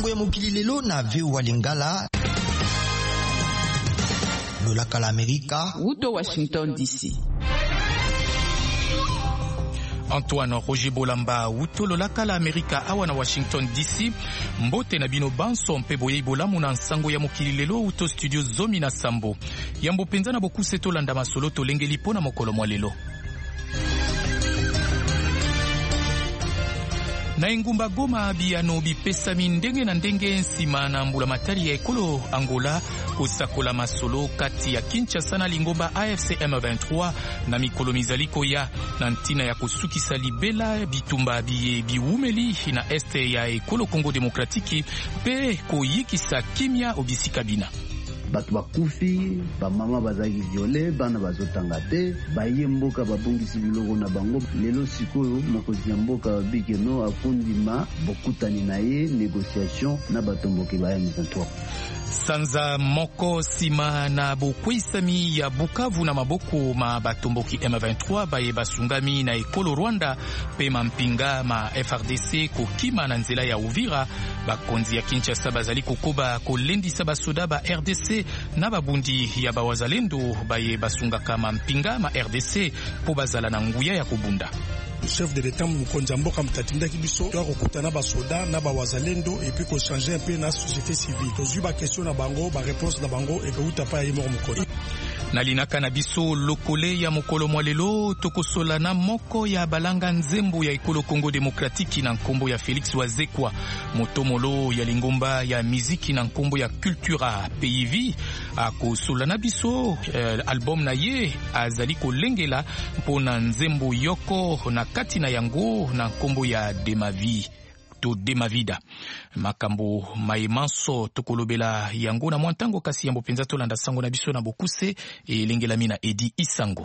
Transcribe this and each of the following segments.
ya mokili lelo na VOA Lingala. Lolaka la Amerika. Wuto Washington DC. Antoine Roger Bolamba wuto lolaka la Amerika awa na Washington DC. Mbote na bino banso mpe boye bolamu na nsango ya mokili lelo wuto studio zomi na sambo. Yambo penza na boku seto landa masolo tolengeli pona mokolo mwa lelo. Na engumba Goma biano bipesami ndenge na ndenge nsima na mbulamatari ya ekolo Angola kosakola masolo kati ya Kinshasa na lingomba AFC M23 na mikolo mizaliko ya na ntina ya kusukisa libela bitumba biwumeli na este ya ekolo Kongo Demokratiki pe koyikisa kimia obisika bina. Bato bakufi bamama bazaki viole bana bazotanga te baye mboka babongisi biloko na bango lelo sikoyo mokonzi ya mboka bikeno akundima bokutani na ye négociation na batomboki ba M23. Sanza moko sima na bokwisami ya Bukavu na maboko ma batomboki M23 baye basungami na ekolo Rwanda pe mampinga ma FRDC kokima na nzela ya Uvira bakonzi ya Kinshasa bazali kokoba kolendisa basoda ba RDC na babundi ya bawazalendo baye basunga kama mpinga ma RDC po bazala na nguya ya kubunda. Chef de l'État mukonza mboka mtatindaki biso to kokutana ba soda na ba wazalendo et puis ko changer un peu na société civile. Tozu ba question na bango ba réponse na bango et ko utapa ye moko. Nalinaka na biso lokole ya mokolo mwalelo tokosola na moko ya balanga nzembo ya ekolo Kongo Demokratiki na nkombo ya Felix Wazekwa motomolo ya lingomba ya miziki na nkombo ya Cultura PIV akosola na biso album na ye azali kolengela mpona nzembo yoko na kati na yango na nkombo ya Demavi to Demavida makambo maemanso tokolobela yango na mwantango kasi yambo penza tolanda sango na biso na bokuse elengela mina Edi Isango.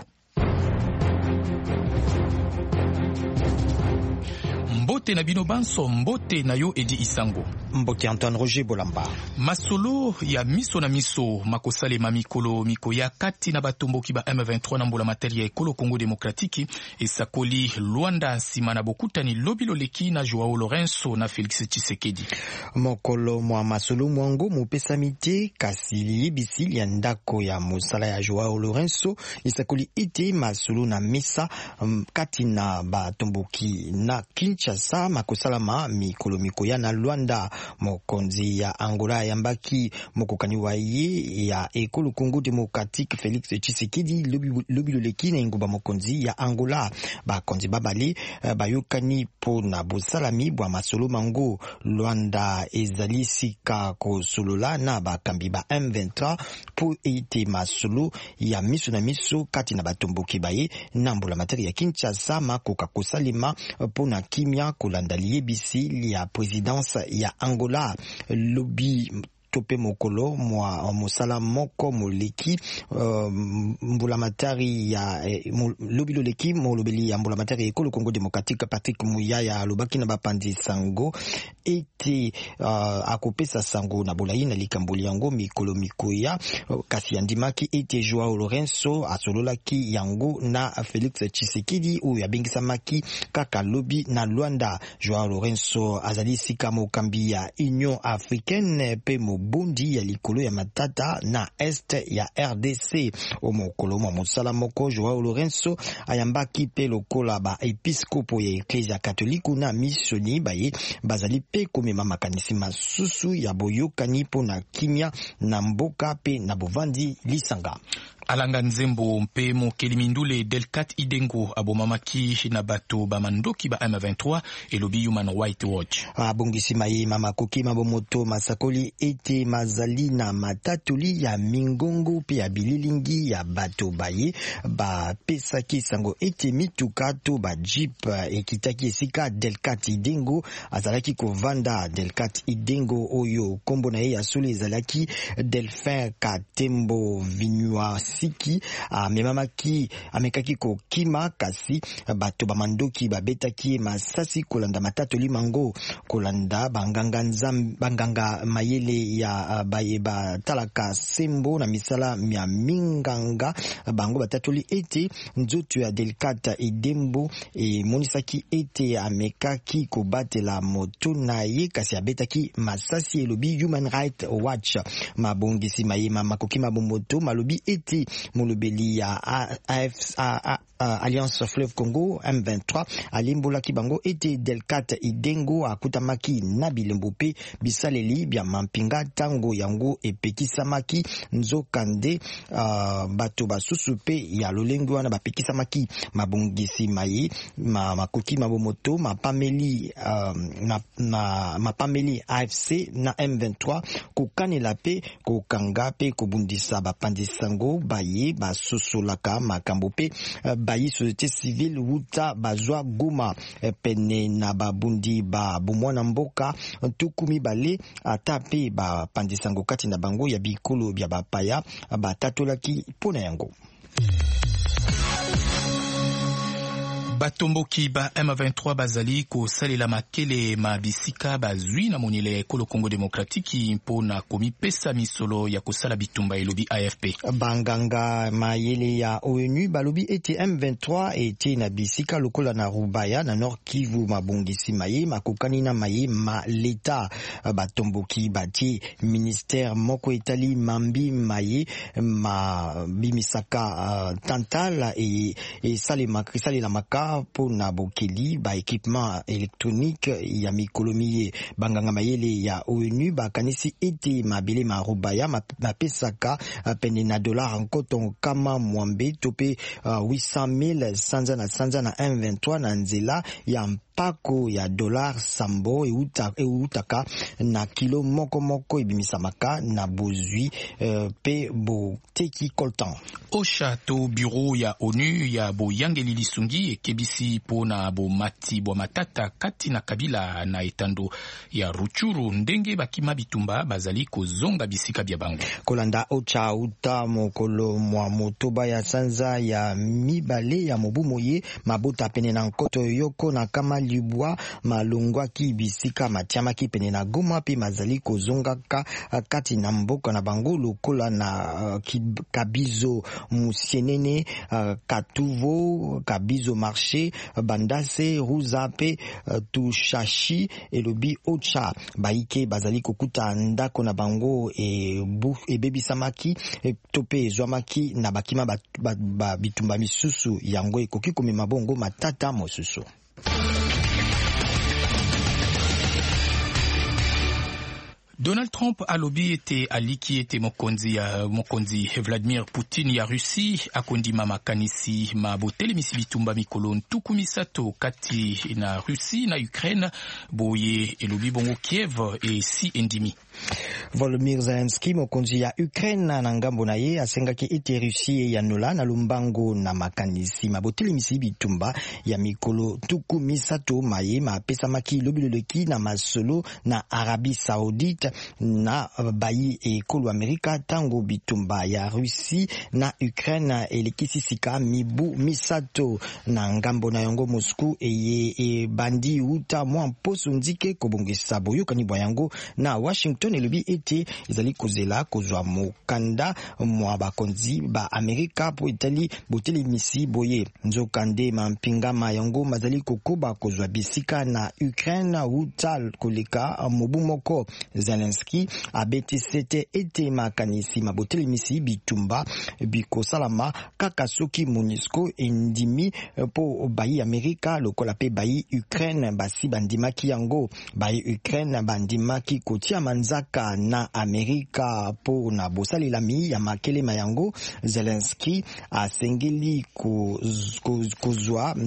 Mbote na bino banso mbote na yo Edi Isango. Mbote Antoine Roger Bolamba. Masolo ya miso na miso makosale mamikolo mikoya kati na batomboki ba M23 na mbola materi ya ekolo Kongo Demokratiki esakoli Luanda nsima na bokutani lobilo leki na Joao Lorenzo na Felix Tshisekedi. Mokolo mwa masolo mwango mupesamite kasili bisili ya ndako ya musala ya Joao Lorenzo esakoli ite masolo na misa kati na batomboki na Kinshasa makosalama mikolo mikoya na Luanda. Mokonzi ya Angola yambaki mokokani wa ye ya ekolo Kongo Demokratiki Felix Tshisekedi lobilo leki na ngomba mokonzi ya Angola bakonzi babali bayokani po na bosalami bwa masolo mango Luanda ezali sika kosolola na bakambi ba M23 po ete masolo ya miso na miso kati na batomboki baye na mbola materi ya Kinshasa makoka kosalima po na kimia kolanda liebisi ya présidence ya Angola lobby tope mokolo mwa mosala moko moleki mbulamatari ya lobilo leki molobeli ya mbulamatari ekolo Kongo Demokratiki Patrick Muyaya lobaki na bapandi sango ete akopesa sango na bolayi na likamboli yango mikolo mikoya kasi andimaki ete Joao Lorenzo asololaki yango na Felix Tshisekedi oyo abengisamaki kaka lobi na Luanda. Joao Lorenzo azali sika mokambi ya Union Africaine pe bondi ya likolo ya matata na est ya RDC omokolo mwa mosala moko Joao Lorenzo ayambaki pe lokola ba episkopo ya Eklezia Katoliku na misioni baye bazali pe komema makanisi masusu ya boyokani po na kimia na mboka pe na bovandi lisanga. Alanga nzembo mpe mokeli mindule Delcat Idengo abomamaki na bato bamandoki ba M23 elobi Human Rights Watch. Abongisi maye mama koki mabomoto masakoli ete mazali na matatoli ya mingongo pe ya bililingi ya bato baye ba pesaki sango ete mituka to ba jeep ekitaki esika Delcat Idengo azalaki kovanda. Delcat Idengo oyo kombo na ye ya solo ezalaki Delphin Katembo Vinua siki amekaki kokima kasi bato bamandoki babetaki masasi kolanda matatu limango kolanda banganga mayele ya bayeba talaka sembo na misala ya minganga bango batatoli ete nzoto ya Delicate Idembo monisaki ete amekaki kobatela moto na ye kasi abetaki masasi elobi Human Rights Watch mabongisi mayema makoki mabomoto malobi ete molobeli ya Alliance Fleuve Congo M23 alimbolaki bango ete Delicate Idembo akutamaki na bilembo pe bisaleli bya mampinga tango yango epekisamaki nzokande bato basusu pe ya lolengo wana bapekisamaki mabongisi maye makoki mabomoto mapameli mapameli AFC na M23 kokanela pe kokanga pe kobundisa bapandisango baye basusulaka makambo pe bayi société civile wuta bazwa Goma pene na babundi ba bomwana mboka tukumi bale ata pe bapandisango kati na bango ya bikolo bya bapaya batatolaki pona yango. Batomboki ba M23 bazali kosalela makele mabisika bazwi na monile ya ekolo Congo Demokratiki mpona komipesa misolo ya kosala bitumba elobi AFP. Banganga mayele ya ONU balobi ete M23 ete na bisika lokola na Rubaya na Nord Kivu mabongisi maye makokani na maye ma leta batomboki bati ministère moko etali mambi maye ma bimisaka tantala e salela maka po na bokeli ba équipement électronique ya mikolomiye banganga mayele ya ONU bakanisi ete mabele ma Rubaya mapesaka pene na dollar nkoto kama mwambe tope 800,000 sanza na M23 na nzela ya pako ya dollar sambo eutaka na kilo moko ebimisamaka na bozwi pe boteki coltan. Osha to bureau ya ONU ya boyangeli lisungi ekebisi pona bomati bwa matata kati na kabila na etando ya Ruchuru ndenge bakima bitumba bazali kozonga bisika bya bango. Kolanda Ocha uta mokolo mwa motoba ya sanza ya mibale ya mobumoye mabota pene na nkoto yoko na kama libwa malungwa ki bisika matiama ki pene na Goma pe mazali kozongaka kati na mboka na bango lokola na Kabizo Musienene Katuvo Kabizo Marché Bandase Ruza pe Tushashi elobi Ocha baike bazali kokuta ndako na bango bebi samaki tope zwamaki na bakima bitumba misusu yango ekoki komema bongo matata mosusu. Donald Trump alobi ete aliki ete mokonzi Vladimir Putin ya Russie akondima makanisi mabotelemisi bitumba mikolo ntuku misato kati na Russie na Ukraine boye elobi bongo Kiev si endimi. Volodymyr Zelensky mokonzi ya Ukraine na ngambo na ye asengaki ete Russie ya nola na lumbango na makanisi mabotelemisi bitumba ya mikolo ntuku misato maye mapesamaki lobiloleki na masolo na Arabie Saoudite na bayi ekolo Amerika tango bitumba ya Russie na Ukraine elekisisika mibu misato na ngambo na yango Moscou bandi uta mwa mposo ndike kobongisa boyokani bwa yango na Washington elobi ete ezali kozela kozwa mokanda mwa bakonzi ba Amerika po etali botelemisi boye nzokande mampingama yango mazali kokoba kozwa bisika na Ukraine uta koleka mobu moko. Zelensky abeti sete ete makanisi mabotelemisi bitumba bikosalama kaka soki MONUSCO endimi po bayi Amerika lokola pe bayi Ukraine basi bandimaki yango bayi Ukraine bandimaki kotia manzaka na Amerika po na bosalelami ya makelema yango. Zelensky asengeli kozwa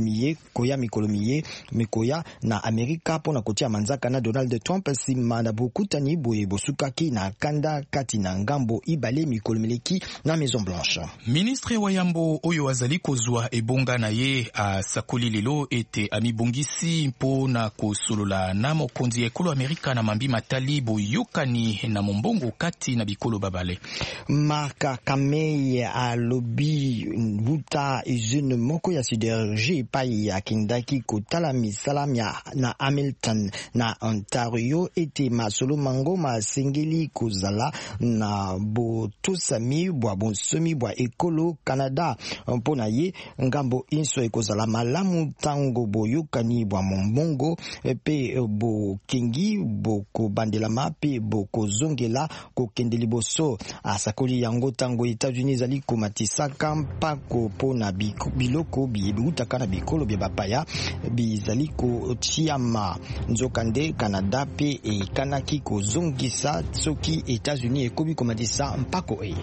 mikolomiye mikoya na Amerika po na kotia manzaka na Donald Trump sima na buku bokutani boye bosukaki na kanda kati na ngambo ibale mikolo meleki na Maison Blanche. Ministre wa yambo oyo azali kozwa ebonga na ye asakoli lelo ete amibongisi mpo na kosolola na mokonzi ya ekolo Amerika na mambi matali boyokani na mombongo kati na bikolo babale. Marka Kamei alobi buta jeune moko ya sidérurgie pai ya kindaki kotala misala na Hamilton na Ontario ete masolo mango masengeli kozala na botosami bwa bonsomi bwa ekolo Canada mpona ye ngambo inso ekozala malamu tango boyokani bwa mombongo pe bokengi bokobandelama pe bokozongela kokende liboso asakoli yango tango États-Unis zali komatisaka mpako pona biloko biutaka na bikolo bya bapaya bizali kotiama nzokande Canada pe ekanaki kozongisa soki États-Unis ekobi komatisa mpako eye.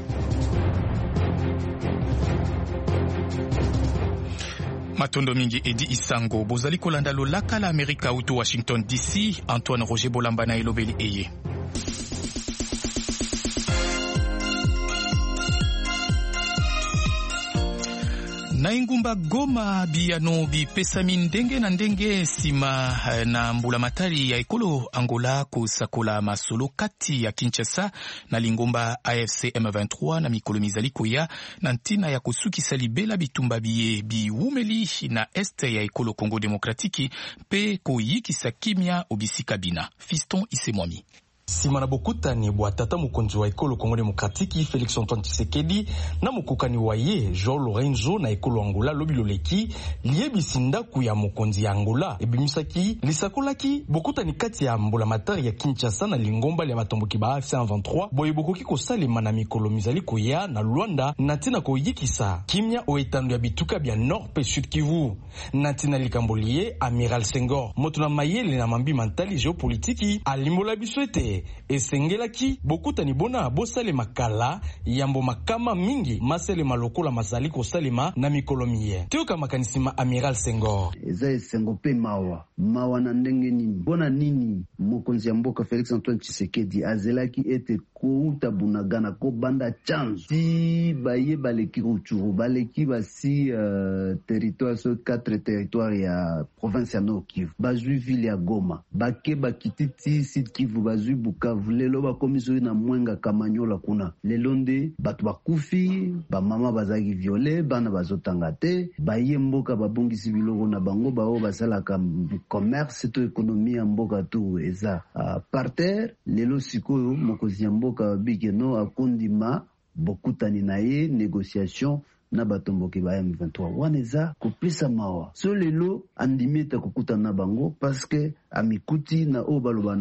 Matondo mingi Edi Isango bozali kolanda lolaka la Amerika uto Washington DC. Antoine Roger Bolamba na elobeli eye. Na ingumba Goma biyano bipesami ndenge na ndenge sima na mbula matari ya ekolo Angola kusakola masolo kati ya Kinshasa na lingumba AFC M23 na mikolo mizali koya na ntina ya kusukisa libela bitumba biye biwumeli na este ya ekolo Congo Demokratiki pe koyikisa kimia obisika bina. Fiston Isemwami. Sima na bokutani bwa tata mokonzi wa ekolo Congo Demokratiki Félix Antoine Tshisekedi na mokokani wa ye João Lourenço na ekolo Angola lobi loleki liebisi ndaku ya mokonzi ya Angola ebimisaki lisakolaki bokutani kati ya mbula matari ya Kinshasa na lingomba ya batomboki ba AFC M23 boye bokoki kosalema na mikolo mizali koya na Luanda na tina koyikisa kimia o etando ya bituka bya Nord pe Sud Kivu na tina likambolie Amiral Senghor moto na mayele na mambi mentali géopolitiki alimbola biswete esengelaki bokutani bona bosale makala yambo makama mingi masele malokola masali kosalema na mikolomiye tioka makanisima Amiral Senghor eza esengo pe mawa na ndenge nini bona nini mokonzi ya mboka Félix Antoine Tshisekedi azelaki ete kouta bunagana ko banda chanzo si baye baleki ruchuru baleki basi territoire so 4 territoire ya province ya Nord Kivu bazui ville ya Goma bake bakititi Sud Kivu bazui Bukavu lelo bakomiso na mwenga Kamanyola kuna lelo nde batu bakufi bamama bazaki viole bana bazotanga te baye mboka babongisi biloko na bango bao basalaka commerce to ekonomia ya mboka tu eza par terre lelo sikoyo mokozi ya mboka bigeno akondima bokutani na ye négociation na batomboki ba M23 waneza kopesa mawa so lelo andimeta kokutana na bango parce que amikuti na obaloba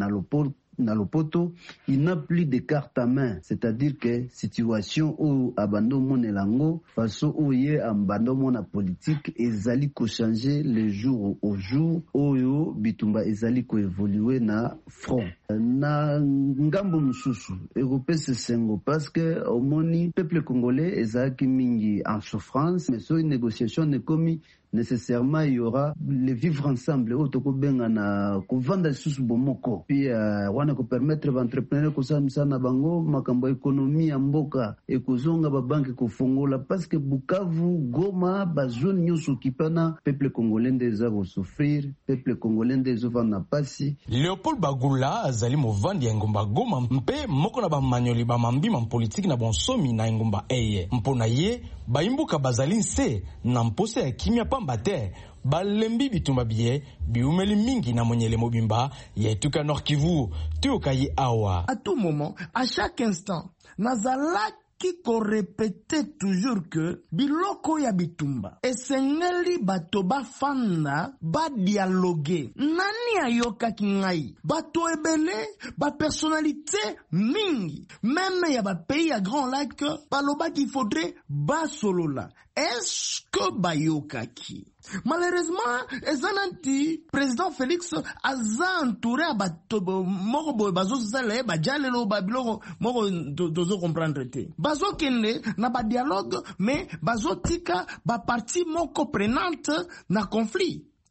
na lopoto il n'a plus de carte à main, c'est-à-dire que situation où abando mon elango façon où ye abando mon politique ezali ko changer le jour au jour oyo bitumba ezali ko évoluer na front na ngambo mususu européen sengo parce que au moni peuple congolais ezaki mingi en souffrance mais so une négociation ne commis nécessairement il y aura le vivre ensemble otoko benga na kovanda susu bomoko puis wana ko permettre entrepreneur ko samsana bango makambo économie ya mboka ekozonga ba banque ko fongola parce que Bukavu Goma ba zone nyoso kipana peuple congolais ndeza ko souffrir peuple congolais ndeza vana pasi Léopold Bagula azali movandi ya ngomba Goma mpe moko na ba manyoli ba mambima politique na bonsomi na ngomba eye mpona ye baimbuka bazali nse na mpose ya kimia pambate balembi bitumba biye biumeli mingi na monyele mobimba yetuka Nord Kivu tuokayi awa à tout moment à chaque instant nazalaki ko répéter toujours que biloko ya bitumba esengeli bato bafanda ba dialoguer nani ayokaki ngai bato ebele ba personnalité mingi même ya ba pays ya Grand Lac baloba qu'il faudrait basolola est-ce que bayokaki malheureusement ezananti président Félix aza entouré à bato moko boy bazo sala ba jalelo ba biloko moko dozo comprendre te bazo kende na ba dialogue mais bazo tika ba partie moko prenante na conflit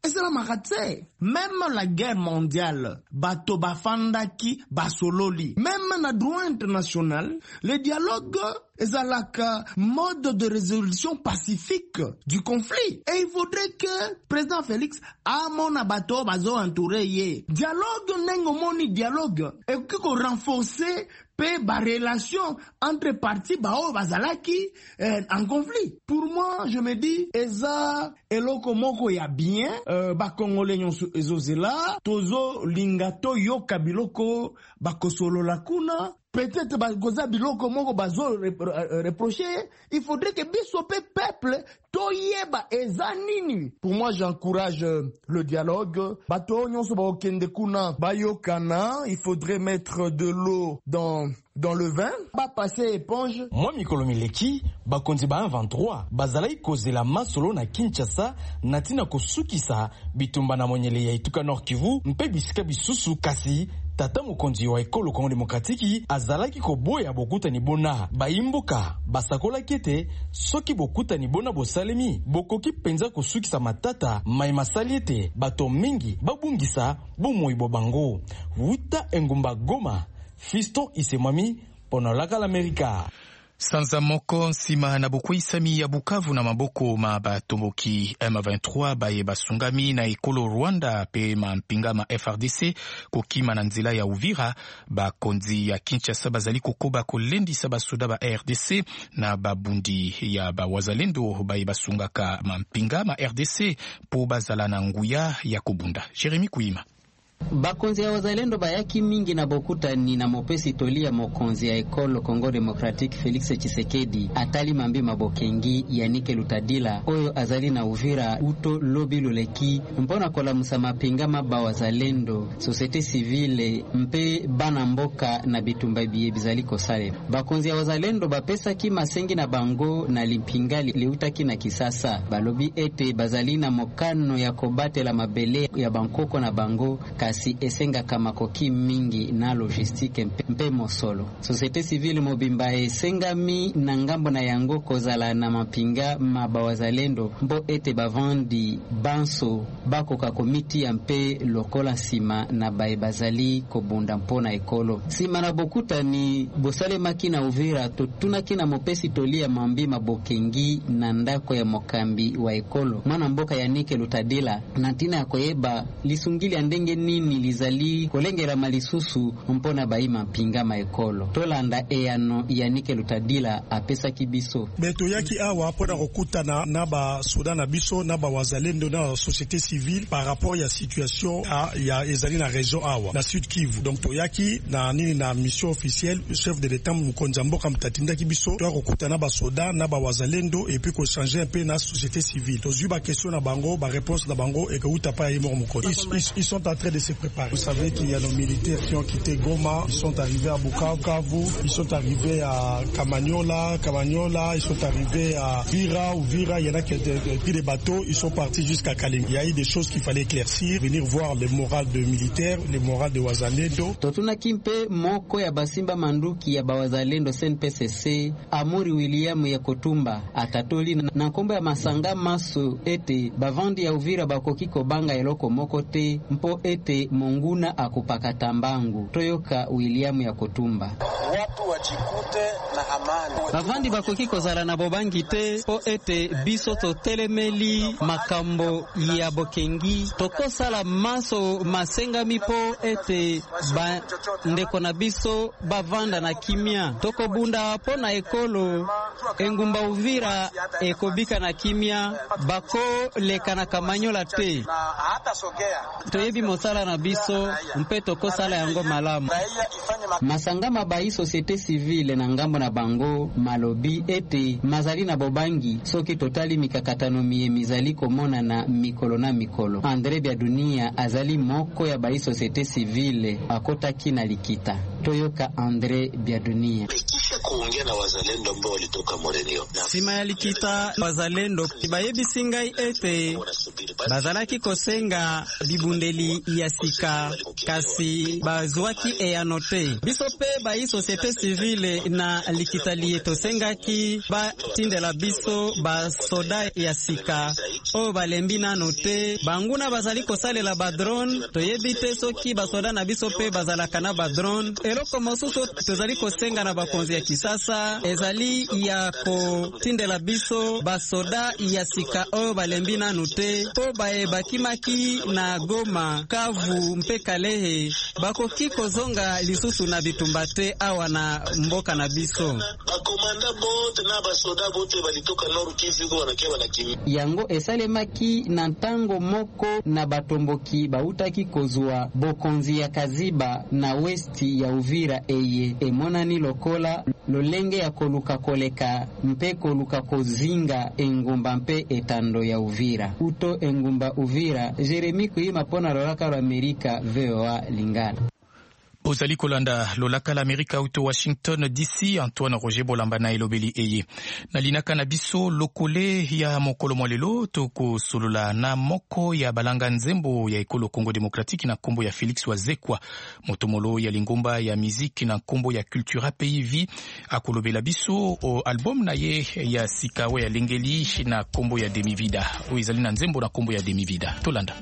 Et c'est la maratse. Même la guerre mondiale, bato bafandaki, basololi. Même na droit international, le dialogue est à la mode de résolution pacifique du conflit. Et il faudrait que le président Félix a mon abato bazo entouré ye. Dialogue n'engomoni dialogue. Et qu'on renforcer ba relation entre parties bao bazalaki en conflit. Pour moi, je me dis eza eloko moko ya bien ba congolais nyonso ezozela tozo lingato yo kabiloko ba kosolo la kuna. Peut-être bakoza biloko moko bazo reprocher, il faudrait que biso peuple toyeba eza nini. Pour moi, j'encourage le dialogue. Bato nyonso ba okende kuna bayokana, il faudrait mettre de l'eau dans le vin, ba passer éponge. Moi mikolo mileki bakonzi ba 23 bazalai kozela masolo na Kinshasa natina kosukisa bitumba na monyele ya Ituka Nord Kivu mpe bisika bisusu kasi tata mokonzi wa ekolo Congo Demokratiki azalaki koboya bokuta ni bona baimboka basakola kete soki bokuta ni bona bosalemi bokoki penza kosukisa matata mai masaliete bato mingi babungisa bomoi bobango wuta engumba Goma Fiston Isemami pona laka l'Amerika. Sanza moko nsima na bokuisami ya Bukavu na maboko ma batomboki M23 baye basungami na ekolo Rwanda pe mampinga ma FRDC kokima na nzela ya Uvira bakonzi ya Kinshasa bazali kokoba kolendisa basoda ba RDC na babundi ya bawazalendo baye basungaka mampinga ma RDC po bazala na nguya ya kobunda. Jeremy Kuima. Bakonzi ya wazalendo bayaki mingi na bokuta ni na mopesi tolia mokonzi ya ekolo Congo Democratique Félix Tshisekedi atali mambi mabokengi ya Nike Lutadila oyo azali na Uvira uto lobi loleki mpona kola musama pingama ba wazalendo société civile mpe bana mboka na bitumba biye bizali kosale. Bakonzi ya wazalendo bapesa ki masengi na bango na limpingali liutaki na kisasa balobi ete bazali na mokano ya kobate la mabele ya bankoko na bango si esenga kama koki mingi na logistique mpe mosolo. Société civile mobimba esengami na ngambo na yango kozala na mapinga mabawazalendo mbo ete bavandi banso bakoka komiti ya mpe lokola sima na baebazali kobunda mpona ekolo. Sima na bokuta ni bosale makina Uvira totunaki na mopesi tolia mambi mabokengi na ndako ya mokambi wa ekolo. Mwana mboka ya Nike Lutadila natina ya koyeba lisungili andenge nini lizali kolengela malisusu mpona baima pinga maekolo tolanda eyano ya Nike Lutadila apesa kibiso beto yaki awa pona kokuta na ba soda na biso na ba wazalendo na société civile par rapport ya situation ya ezali na région awa na Sud Kivu. Donc toyaki na nini na mission officielle chef de l'état Mukonza Mboka mtatinda kibiso to kokuta na ba soda na ba wazalendo et puis ko changer un peu na société civile tozu ba question na bango ba réponse na bango et que utapa yemo Mukonza ils sont en train de se préparer. Vous savez qu'il y a nos militaires qui ont quitté Goma, ils sont arrivés à Bukavu, ils sont arrivés à Kamanyola, ils sont arrivés à Uvira, il y en a qui ont pris des bateaux, ils sont partis jusqu'à Kalinga. Il y a eu des choses qu'il fallait éclaircir, venir voir les morales de militaires, les morales de wazalendo. Totuna kimpe moko ya basimba manduki ya bawazalendo CNPSC, Amuri William ya Kotumba, atatoli na kombo ya masanga maso ete bavandi ya Uvira bakokiko banga eloko moko te mpo ete Monguna akupaka tambangu Toyoka William ya Kotumba. Watu wajikute na amani. Bavandi bakoki kozala na bobangi te po ete biso to telemeli makambo ya bokengi tokosala maso masengami po ete ndeko na biso bavanda na kimia toko bunda po na ekolo engumba Uvira ekobika na kimia bako leka na Kamanyola te toyebi mosala na biso mpeto kosala yango malamu. Masangama bai société civile na ngambo na bango malobi ete mazali na bobangi soki totali mikakatano mizali komona na mikolo na mikolo. Andre Bia Dunia azali moko ya bai société civile akotaki na likita. Toyoka Andre Biadunia. Kisha kuongea na wazalendo ambao walitoka Morenio. Sima yalikita wazalendo bayebi singai ete bazalaki kosenga bibundeli ya sika kasi bazwaki eyanote. Biso pe bayi société civile na likitali tosengaki batindela biso basoda ya sika o balembi nano te banguna bazali kosalela badrone toyebi te soki basoda na biso pe bazalaka na badrone eloko mosusu tozali kosenga na bakonzi ya kisasa ezali ya kotindela biso basoda ya sika o balembi nano te po bakimaki na Goma Kavu mpe Kalehe bakoki kozonga lisusu na bitumba te awa na mboka na biso bakomanda bote na basoda bote balitoka Nord Kivu wanakia yango esalemaki na ntango moko na batomboki bautaki kozwa bokonzi ya Kaziba na westi ya Uvira eye emonani lokola lolenge ya koluka koleka mpe koluka kozinga engumba mpe etando ya Uvira uto engumba Uvira Jeremy Kuima pona lolaka la Amerika VOA Lingala. Ozali kolanda lolaka l'Amerika auto Washington DC. Antoine Roger Bolamba na elobeli eye nalinaka na biso lokole ya mokolo mwalelo toko solola na moko ya balanga nzembo ya ekolo Congo Démocratique na kombo ya Félix Wazekwa motomolo ya lingomba ya musique na kombo ya Cultura Pays Vie akolobela biso o album na ye ya sikawe ya lengeli na kombo ya Demi Vida o ezali na nzembo na kombo ya Demi Vida tolanda.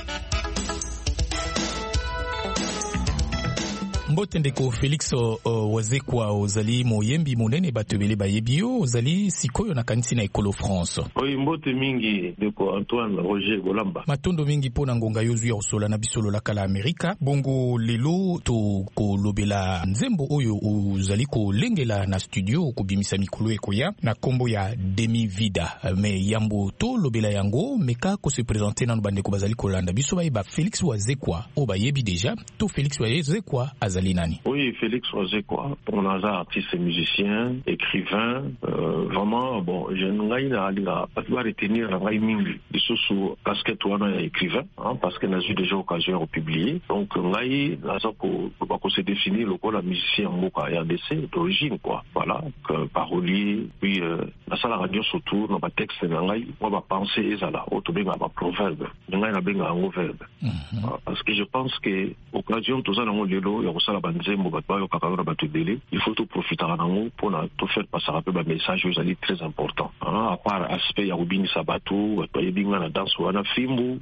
Mbote ndeko Félix Wazekwa ozali moyembi monene batebele bayebio ozali sikoyo na kanisi na ekolo France. Oyi mbote mingi ndeko Antoine Roger Bolamba. Matondo mingi pona ngonga yozu ya osola na bisolo la kala Amerika. Bongo lelo to kolobela nzembo oyo ozali ko lengela na studio kubimisa mikolo ekoya na kombo ya Demi Vida. Me yambo to lobela yango meka ko se présenter na bandeko bazali kolanda biso ba Félix Wazekwa o bayebi déjà to Félix Wazekwa Nani. Oui, Félix Wazekwa, on a artiste, musicien, écrivain, vraiment, bon, je n'ai pas retenir la mingi, sous casquette ou un écrivain, hein, parce qu'elle a eu déjà occasion de publier. Donc, n'ai pas se définir le quoi la musicien Moka RDC d'origine, quoi. Voilà, parolier, puis la salle radio surtout, dans ma texte, n'ai pas pensé ezala, autobéga, ma proverbe, n'ai pas benga un verbe. Parce que je pense que occasion tout ça dans mon lélo, il y a la banzembo batbayo kakabara batudele il faut tout profiter nango pour tout faire passer un peu message aux alliés très important à part aspect ya ubini sabatu batbaye binga na danse wana fimbu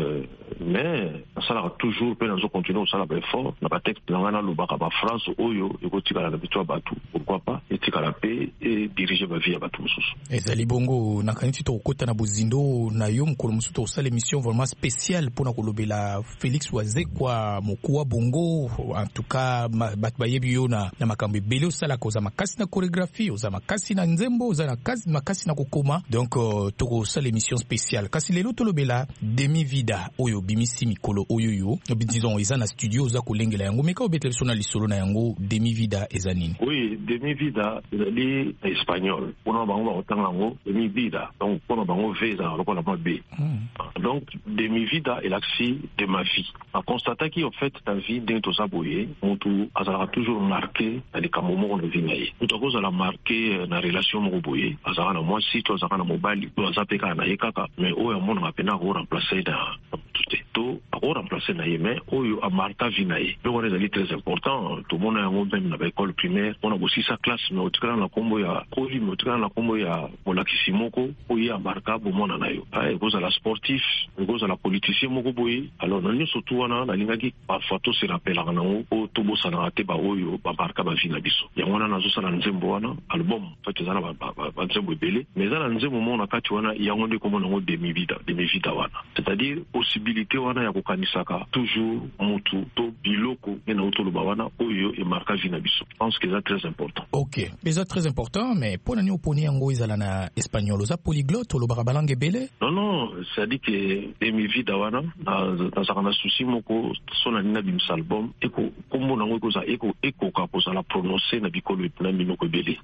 mais ça va toujours peine à continuer au sala effort na ba texte ngana lobaka ba phrase oyo ekotika na bitwa batu pourquoi pas etika la paix et diriger ba vie ya batu mususu ezali bongo na kaniti to kota na bozindo na yo mukolo mususu to sala émission vraiment spéciale pour na kolobela Félix Wazekwa mokuwa bongo en tout cas bat bayebi yo na makambo ebele osala koza makasi na chorégraphie oza makasi na nzembo oza makasi na kokoma donc toko sala émission spéciale kasi lelo tolobela Demi Vida oyo bimisi mikolo oyo yo disons eza na studio oza kolengela yango meka obetela so na lisolo na yango Demi Vida eza nini? Oui, Demi Vida ezali espagnol pona bango bakotanga yango Demi Vida donc pona bango v eza lokola mwa b donc Demi Vida elaksi de ma vie a constater qui en fait ta vie ndenge toza boye mutu azalaka toujours marqué na likambo moko na vie na ye mutu akozala marqué na relation moko boye azalaka na mwasi to azalaka na mobali to aza mpe kaka na ye kaka mais oyo amonaka mpena akoremplace na mutu te to akoremplace na ye mais oyo amarka vie na ye donc wana ezali très important tomona yango meme na baekole primaire mpona kosisa classe mais otikala na nkombo ya koli mais otikala na nkombo ya molakisi moko oyo ye amarka bomona na yo ekozala sportif ekozala politicien moko boye alors na nyonso tu wana nalingaki parfois to se rappelaka nango o tobosanaka te baoyo bamarka bavi na biso yango wana nazosala nzembo wana album fait eza na banzembo ebele mais eza na nzembo moko na kati wana yango nde komona yango Demi Vida wana c'est-à-dire possibilité wana ya kokanisaka toujours mutu to biloko nde na otoloba wana oyo emarka vi na biso je pense que eza très important. Ok, eza très important mais mpo nani oponi yango ezala na espagnol oza polyglotte olobaka balangue ebele? Non, c'est-à-dire que Demi Vida wana nazaka na souci moko so na nina bimisa album eko kombo nango ekoka kozala prononcer na bikolo na minoko ebele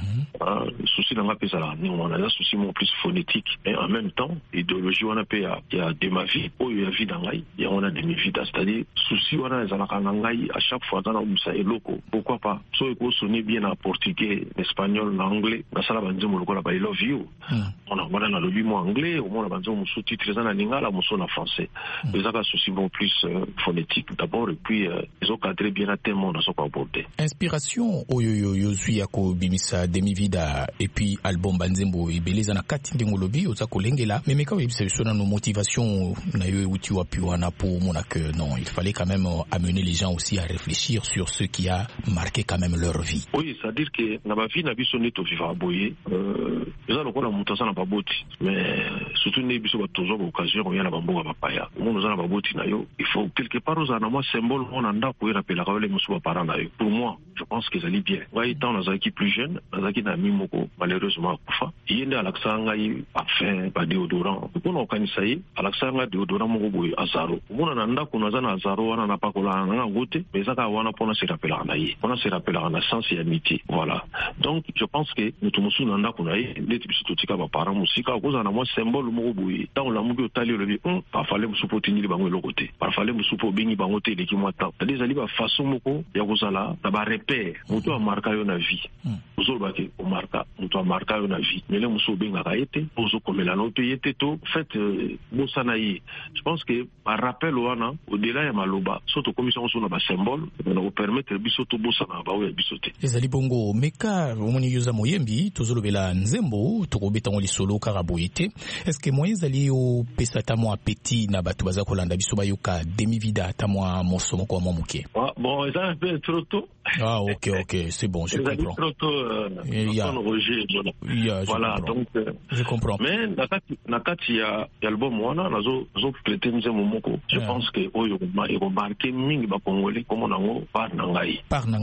souci nanga mpe ezala ningo wana eza souci moko plus phonétique mais en même temps idéologie wana mpe ya de ma vie oyo ya vie na ngai yango wana na demi-vida, c'est-à-dire souci wana ezalaka na ngai à chaque fois dans umisa eloko. Pourquoi pas so eko sonner bien en portugais, en espagnol, en anglais, na sala banzemo lokola ba I love you. On a voilà na lobi mo anglais, au moins na banzemo sous-titres na lingala mo na français. Les aka souci bon plus phonétique d'abord et puis ils ont cadré bien à thème dans son abordé. Inspiration oyo yozui yako bimisa demi-vida et puis album banzembo ibeleza na kati ndingo lobi oza kolengela mais quand il s'agit de nos motivations na yo uti wapi wana pour mon que non il fallait quand même amener les gens aussi à réfléchir sur ce qui a marqué quand même leur vie. Oui, c'est-à-dire que na ba vie na biso neto vivre boye eza lokola mutasa na baboti mais surtout ne biso ba toujours occasion ya na bamboka papaya on na baboti na yo il faut quelque part oza na moi symbole on anda ko rappeler ka les musu ba parents na yo. Pour moi je pense que ça allait bien ouais étant dans qui plus jeune dans qui na mimoko malheureusement kufa yende alaksanga yi parfum ba déodorant pour no kanisa yi alaksanga déodorant moko boye azaro mona na ndako na zana azaro wana na pakola na ngote mais ça ka wana pona se rappeler na yi pona se rappeler na sens et amitié. Voilà, donc je pense que mutu musu na ndako na yi ndeti biso totika ba parents musika koza na moi symbole moko boye tant la mugi otali le bi pa fallait musupo tinili bango lokote pa fallait musupo bingi bango te leki moi tant c'est ali ba façon moko ya kozala na ba repère mutu a marqué yo na vie uzolo ba ke o marka mutu a marqué yo na vie mais le musu benga ka ete ozo komela no te yete to fait bosana yi. Je pense que par rappel wana au-delà ya maloba soto commission so na ba symbole na ko permettre biso to bosana ba o biso te ezali bongo meka omoni yoza moyembi tozolobela nzembo tokobeta ngoli solo karaboyete est-ce que moyen ezali o pesa ta mo appétit na bato baza kolanda biso bayoka demi-vida ta mo mosomo ko mo moke. Bon c'est un peu trop tôt. Ah ok c'est bon je comprends. Trop tôt Roger voilà donc je comprends mais na kati ya album wana nazo prêter nzembo moko je pense que oyo eko marqué mingi ba congolais comme nango par nangai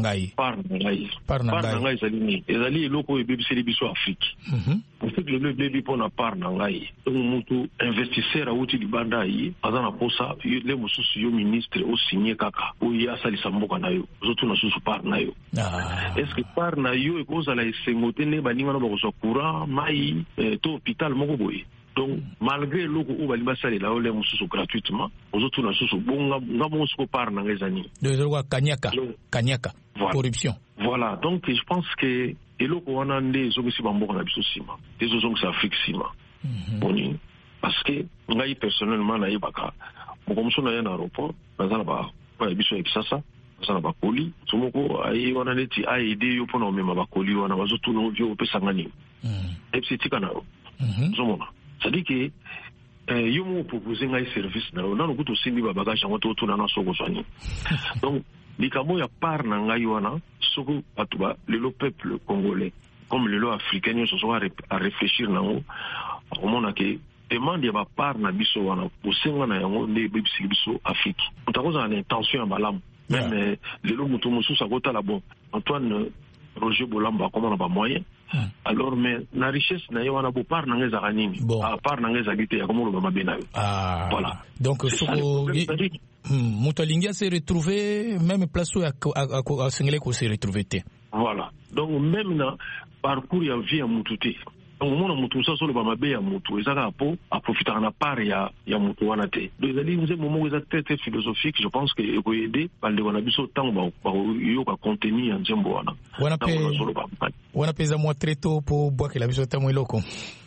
ezali eloko ebebiseli biso Afrique Afrique le bebi pona par nangai mutu investisseur auti libanda yi azana posa le mususu yo ministre o signé kaka o ya salisa mboka na yo zotu na susu par na yo est-ce que par na yo ekozala esengote ne baninga na bakozwa courant mai to hôpital moko boye. Donc malgré loko o bali basali la ole mususu gratuitement ozotu na susu bonga ngamo suko par na ngezani de kanyaka voilà. Corruption voilà donc je pense que eloko wana nde zongisi bamboka na biso sima ezo zongisa Afrique sima boni parce que ngai personnellement na yebaka mokomuso na ya na aéroport nazana ba biso ekisasa nazana ba koli somoko ayi wana neti aide yo pona omema ba koli wana bazotu no vyo pesa ngani epsitika na zomona c'est-à-dire que yo mo proposer ngai service na no kuto sindi ba bagage ngoto to na soko swani donc likambo ya par na ngai wana soko atuba le peuple congolais comme le africain se sont à réfléchir nango omona ke demande ya ba par na biso wana posenga na yango nde bebisi biso Afrique utakoza na intention ya malamu même lelo mutu mususu akota la bon Antoine Roger Bolamba comment on a pas moyen alors mais la richesse na wana bo par na ngeza kanini a par na ngeza gite ya komo lo mabena voilà donc soko Moutalingia s'est retrouvé même place où à Sengele ko s'est retrouvé te voilà donc même na parcours ya vie ya mututé donc mona mutu ça solo ba mabe ya mutu ezaka po a profiter na part ya mutu wana te donc ali nze momo eza très philosophique je pense que eko aider balde wana biso tango ba yo ka contenu ya nzembo wana wana pesa moi très tôt pour boire que la biso tamo eloko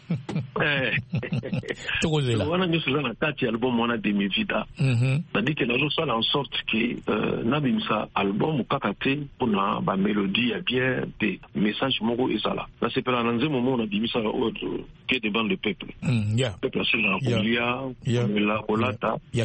wana nyuso na kati album wana demi-vida c'est-à-dire que nazo sala en sorte que nabimisa album kakate pona ba mélodie ya bien des messages moko ezala na sepela na nzemo mona bimisa que devant le peuple peuple c'est la polia la colata ya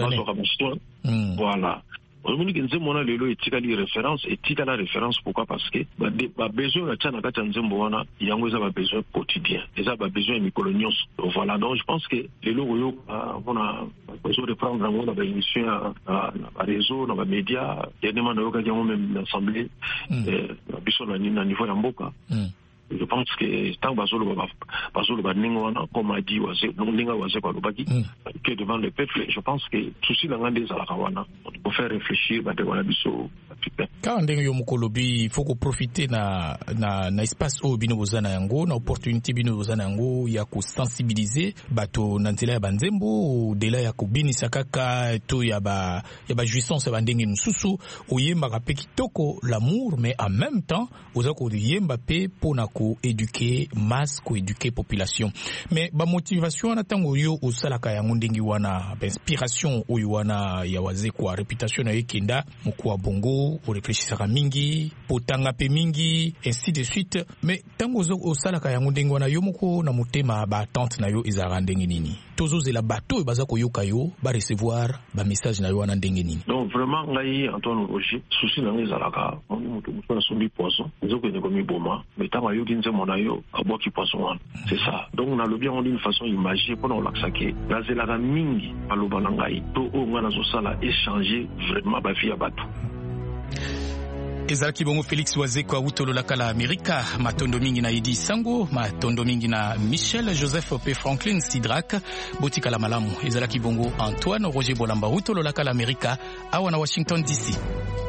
voilà on que nzembo wana lelo etikali référence etikala référence pourquoi parce que ba besoin ya tchana kati nzembo wana yango eza ba besoin quotidien eza ba besoin mikolonios voilà donc je pense que lelo oyo on a besoin de prendre en compte ba émission na réseau na ba média ya demande yo ka yango même l'assemblée biso na niveau ya mboka je pense que tant bazolo ba ningo wana comme a dit wase ninga wase kwa lobaki que devant le peuple je pense que souci la ngande za la kawana pour faire réfléchir ba de wana biso africain. Quand ndenge yo mukolobi faut ko profiter na espace o bino bozana yango na opportunité bino bozana yango ya ko sensibiliser bato na nzela ya banzembo de la ya ko binisa kaka to ya ba jouissance ya bandenge nsusu oyemba ka pe kitoko l'amour, mais en même temps oza ko yemba pe pona ko éduquer masse, ko éduquer population. Mais ba motivation na tango yo osalaka yango ndenge wana ba inspiration oyo wana ya wazekwa réputation na yekenda mukwa bongo o réfléchissaka mingi potanga pe mingi ainsi de suite. Mais tango osalaka yango ndenge wana yo moko na motema ba attente na yo ezara ndenge nini tozozela bato baza koyoka yo ba recevoir ba message na yo wana ndenge nini? Donc vraiment ngai Antoine Roger souci na ngezalaka mutu na sombi poisson nzoko ne komi boma mais tanga yo kinze mona yo abo ki poisson wana c'est ça. Donc on a le bien on d'une façon imagée pour on l'axaké nazelaka mingi aloba na ngai to o ngana zo sala échanger vraiment ba via bato. Ezalaki bongo Félix Wazekwa utololaka la Amerika, matondo mingi na Idi Sango, matondo mingi na Michel Joseph P. Franklin Sidrak, botika la malamu. Ezalaki bongo Antoine Roger Bolamba utololaka la Amerika, awa na Washington DC.